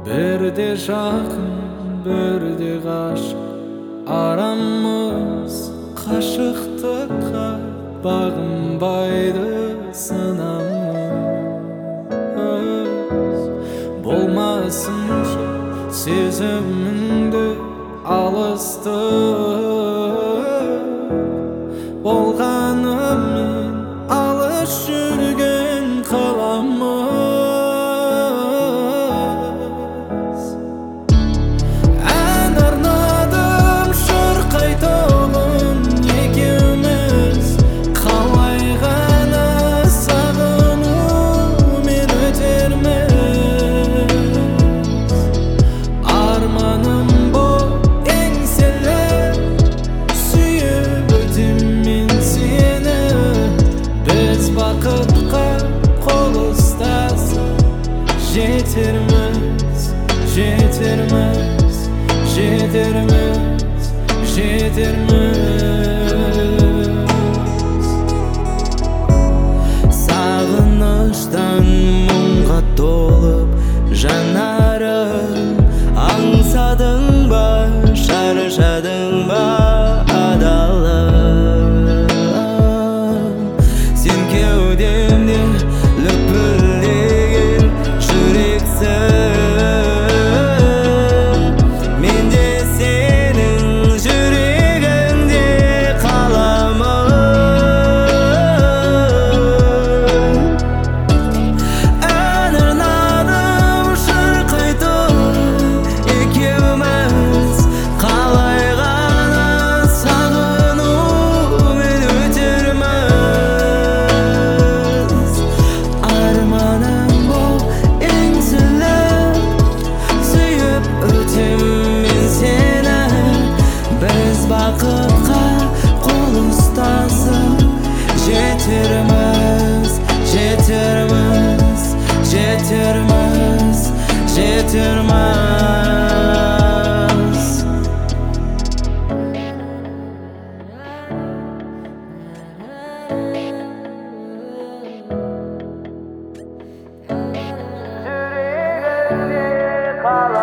Birde жақын, бірде ғашық, арамыз қашықтыққа бағынбайды сынамыз. Болмасыншы сезіміңді алыстық, болғанымен алыс жүрген қаламыз. Ән арнадым шырқайтұғын екеуміз, қалай ғана сағынумен өтерміз. Арманым боп еңселеп сүйіп өтем мен сені. Біз бақытқа қол ұстасып жетерміз, жетерміз, жетерміз, жетерміз. Сағыныштан мұңға толып жанарым, аңсадың ба, шаршадың ба адалым. Сен кеудемде лүпілдеген жүрексің, мен де сенің жүрегіңде қаламын. Ән арнадым шырқайтып екеуміз, қалай ғана сағынумен өтерміз. Арманым боп еңселіп сүйіп өтем мен сені. Біз бақытқа қол ұстасып жетерміз, жетерміз, жетерміз, жетерміз. Жүрегімде қаламын.